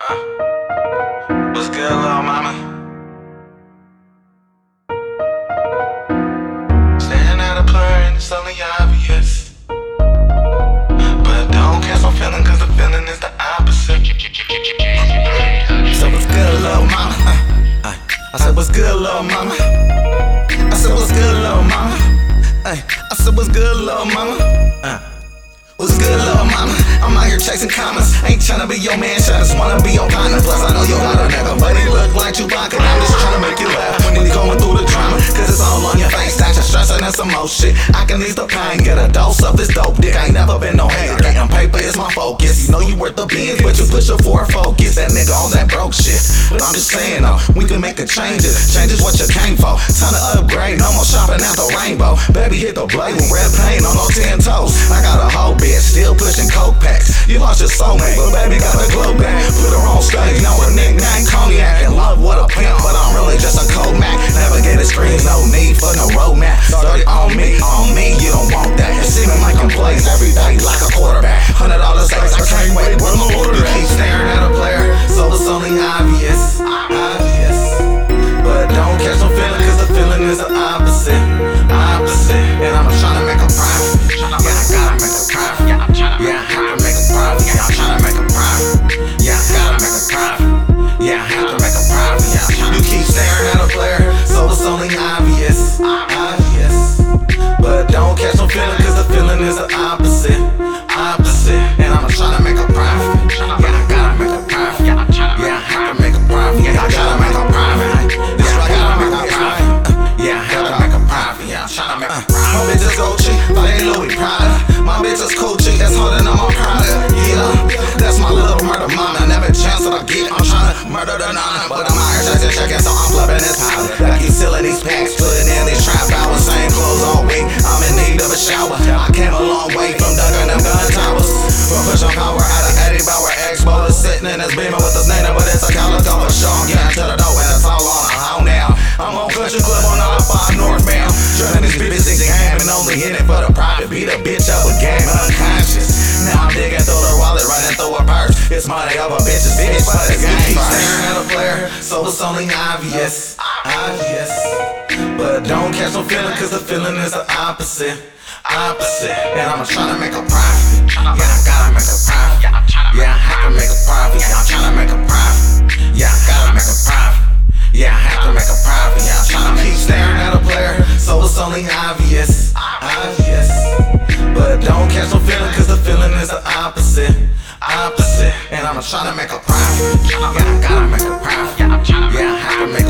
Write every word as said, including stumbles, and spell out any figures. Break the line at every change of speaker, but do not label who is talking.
Uh, what's good, little mama? Staring at a blur and it's only obvious, but don't catch my feeling, cause the feeling is the opposite. So what's good, little mama? Uh, uh, I said what's good, little mama? I said what's good, little mama? Ay, I said what's good, little mama? Uh. What's good, little mama? I'm out here chasing commas. Ain't tryna be your man, I just wanna be your partner. Plus I know you got a nigga, but he look like Chewbacca. I'm just tryna make you laugh when you going through the drama, cause it's all on your face. That you're stressing and some more shit. I can ease the pain, get a dose of this dope dick. Ain't never been no hater, getting paper is my focus. You know you worth the beans, but you push your forward focus. That nigga on that broke shit. But I'm just saying though, we can make the changes. Changes what you came for. Time to upgrade, no more shopping at the rainbow. Baby hit the blade with red paint on those ten toes. I got a whole bitch still pushing coke packs. You lost your soulmate, but baby got the glow back. Put her on stage, now her nickname Cognac. In love with a pimp, but I'm really just a cold Mac. Navigator screens, no need for no roadmap. Started on me, on me, you don't want that. You see me making plays every day like a quarterback. Hundred dollars stakes, I can't wait, where's my order? You keep staring at a player, so it's only obvious, obvious. But don't catch no feeling, cause the feeling is the opposite, opposite. And I'm trying to make a profit. Yeah, I gotta make a profit. Yeah, I have to make a profit. Yeah, I'm trying to make a profit. Yeah, I gotta make a profit. Yeah, I have to make a profit. Yeah, you keep staring at a player, so it's only obvious, obvious. But don't catch no feeling, cause the feeling is the opposite, opposite. And I'm trying to make a profit. Yeah, I gotta make a profit. Yeah, I have to make a profit. Yeah, I gotta make a profit. Yeah, I gotta make a profit. Yeah, I have to make a profit. Yeah, I'm trying to make a profit. My bitch is Gucci, but ain't Louis Prada. My bitch is Gucci, that's harder than my Prada. Yeah, that's my little murder mama. Never chance that I get, I'm trying to murder the nana. But I'm out here chasing checking, so I'm flipping this powder. I keep sealing these packs, putting in these trap hours. Same clothes all week, I'm in need of a shower. I came a long way from ducking them gun towers. From pushing power out of Eddie Bauer X-Bowler. Sitting in this beamer with this nana, but it's a calico for sure. I'm getting to the door and it's all on a how now. I'm on Country Club on I five northbound. Drilling these bitches in game and only in it for the profit. Beat a bitch up with game unconscious. Now I'm digging through the wallet, running through a purse. It's money over bitches, bitch, but it's game. Keep staring at a player, so it's only obvious, obvious. But don't catch no feeling, cause the feeling is the opposite, opposite. And I'm trying to make a profit. Yeah, I gotta make a profit. Yeah, I have to make a profit. Yeah, I'm trying to make a profit. Yeah, I gotta make a profit. Yeah, I have to make a profit. Yeah, I'm trying to keep staring at a player, so it's only obvious, obvious. But don't catch no feeling, cause the feeling is the opposite, opposite. And I'm trying to make a profit. Yeah, I gotta make a profit. Yeah, I have to make